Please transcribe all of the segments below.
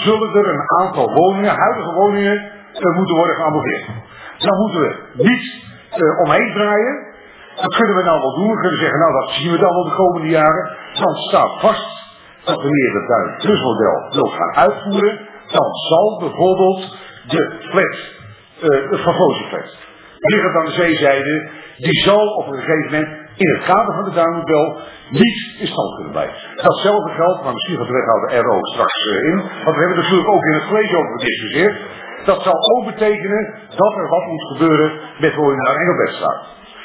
zullen er een aantal woningen, huidige woningen, moeten worden geamoveerd. Dan moeten we niet omheen draaien. Dat kunnen we nou wel doen. We kunnen zeggen, nou dat zien we dan wel de komende jaren. Dan staat vast dat wanneer het Duin Plusmodel wil gaan uitvoeren, dan zal bijvoorbeeld de flat, de Favosieflat, liggend aan de zeezijde, die zal op een gegeven moment in het kader van het Duinmodel niet in stand kunnen blijven. Datzelfde geldt, maar misschien gaat de wethouder er ook straks in, want we hebben natuurlijk ook in het college over gediscussieerd. Dat zal ook betekenen dat er wat moet gebeuren met woningen naar Engelbertstraat.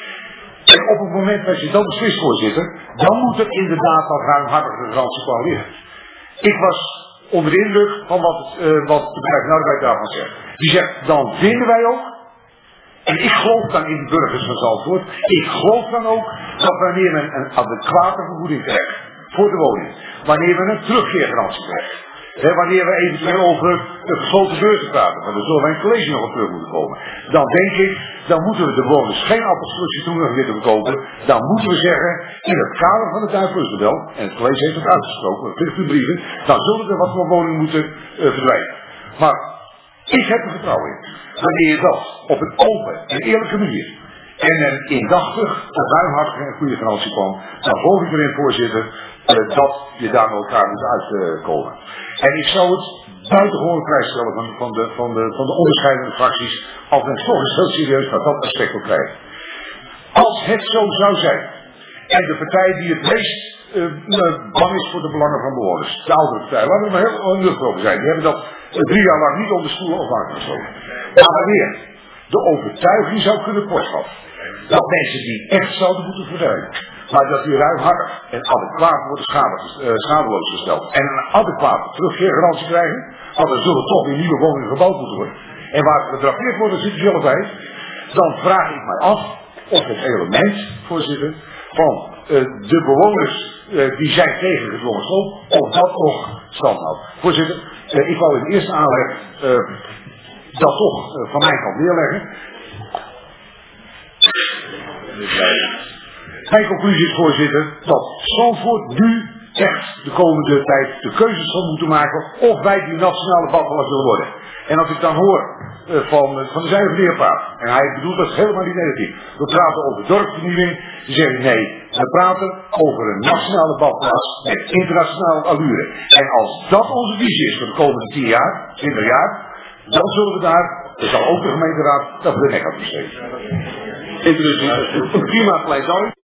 En op het moment dat je dat beslist, voorzitter, dan moet er inderdaad wat ruimhartige garantieplan liggen. Ik was onder de indruk van wat het bedrijf Noordwijk daarvan zegt. Die zegt, dan vinden wij ook, en ik geloof dan in de burgers van Zandvoort, ik geloof dan ook dat wanneer men een adequate vergoeding krijgt voor de woning, wanneer men een terugkeergarantie krijgt, wanneer we eventueel over de gesloten beurzen praten, maar daar zullen wij in het college nog op terug moeten komen, dan denk ik, dan moeten we de bewoners geen appelstructie toegang willen verkopen, dan moeten we zeggen, in het kader van het Duinplusmodel, en het college heeft het uitgesproken, dat ligt in brieven, dan zullen er wat voor woningen moeten verdwijnen. Maar ik heb er vertrouwen in. Wanneer je dat op een open en eerlijke manier en een indachtig, ruimhartig en goede garantie kwam, dan volg ik erin, voorzitter, dat je daar met elkaar moet uitkomen. En ik zou het buitengewoon prijs stellen van de onderscheidende fracties, als men toch eens heel serieus naar dat aspect op krijgt. Als het zo zou zijn, en de partij die het meest bang is voor de belangen van bewoners, de oudere partij, laten we maar heel nuchter over zijn, die hebben dat 3 jaar lang niet onder stoelen of banken gestoken. Maar wanneer de overtuiging zou kunnen voortgaan dat mensen die echt zouden moeten verdwijnen, maar dat die ruimhartig en adequaat worden schadeloos gesteld en een adequate terugkeergarantie krijgen, want er zullen toch weer nieuwe woningen gebouwd moeten worden, en waar ze gedrapeerd worden zit je zelf bij, dan vraag ik mij af of het element, voorzitter, van de bewoners die zijn tegen gedwongen sloop, of dat nog stand houdt. Voorzitter, ik wou in de eerste aanleg dat toch van mijn kant neerleggen. Mijn conclusie is, voorzitter, dat Zandvoort nu echt de komende tijd de keuzes zal moeten maken of wij die nationale badplaats willen worden. En als ik dan hoor van de zijde van de heer Paap, en hij bedoelt dat helemaal niet negatief, we praten over dorpsvernieuwing, die zeggen nee, we praten over een nationale badplaats met internationale allure. En als dat onze visie is voor de komende 10 jaar, 20 jaar, dan zullen we daar, er zal ook de gemeenteraad, dat we de nek aan besteden. Prima pleidooi.